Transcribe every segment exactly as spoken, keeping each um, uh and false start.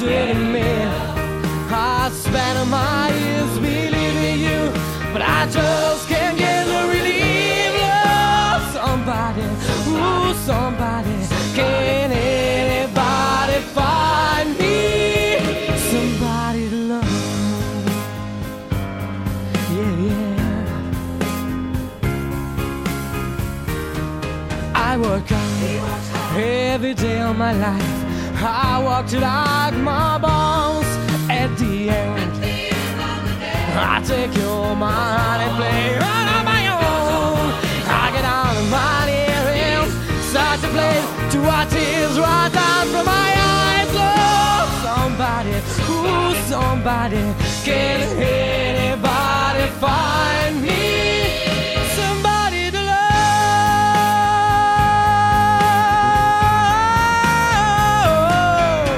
to me. I spent my years believing you, but I just can't get the relief. Love somebody, ooh, somebody. Can anybody find me somebody to love? Yeah, yeah. I work out every day of my life. I walk till like my bones. At the end, I take your mind and play right on my own. I get out of my ear, start to play to what tears right down from my eyes. Oh, somebody, ooh, somebody, can anybody find me somebody to love?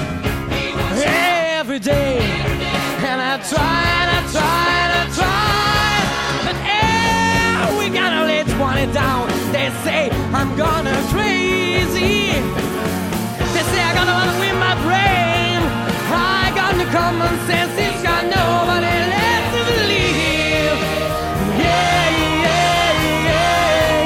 Every day, and I try and I try and I try, but eh, we gotta let twenty down. They say I'm gonna crazy. They say I'm gonna wanna win my brain. I got no common sense, it's got nobody left to believe. Yeah, yeah, yeah,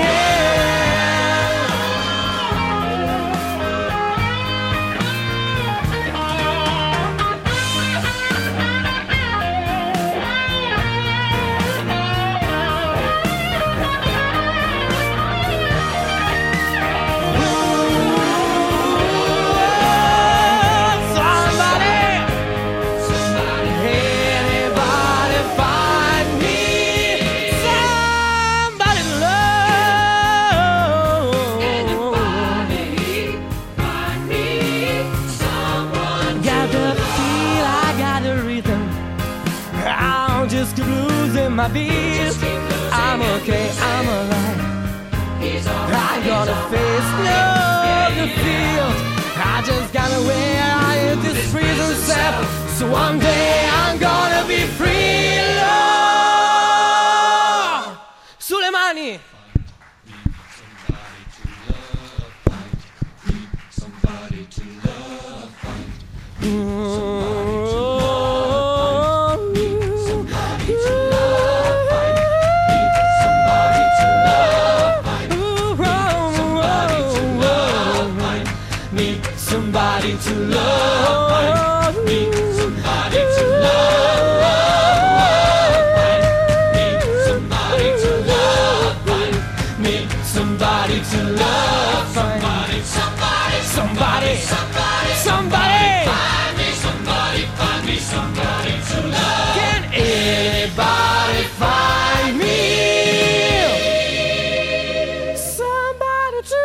just keep losing my beat. I'm okay, I'm alive. I'm gonna face no defeat. I just gotta wear out this prison cell. So one day I'm gonna be free. Lord Suleimani. Somebody to love, find somebody to love, need somebody to love, need somebody to love, need somebody to love, somebody, somebody, somebody, somebody, somebody, find me somebody, find me somebody to love. Can anybody find me somebody to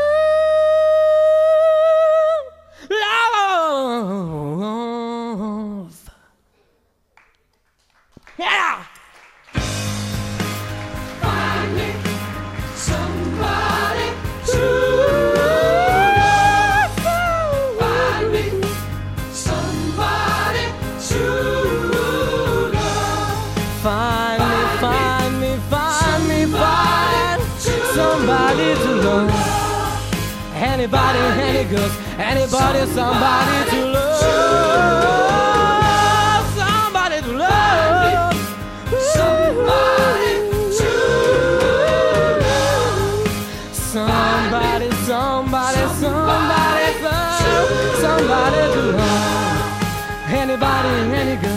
love? Yeah! Find me somebody to love. Find me somebody to love. Find me, find me, find me, find somebody to love. Anybody, any girls, anybody, somebody to love. Somebody to love. Somebody to love. Somebody, somebody, somebody, somebody to love. Anybody, any girl.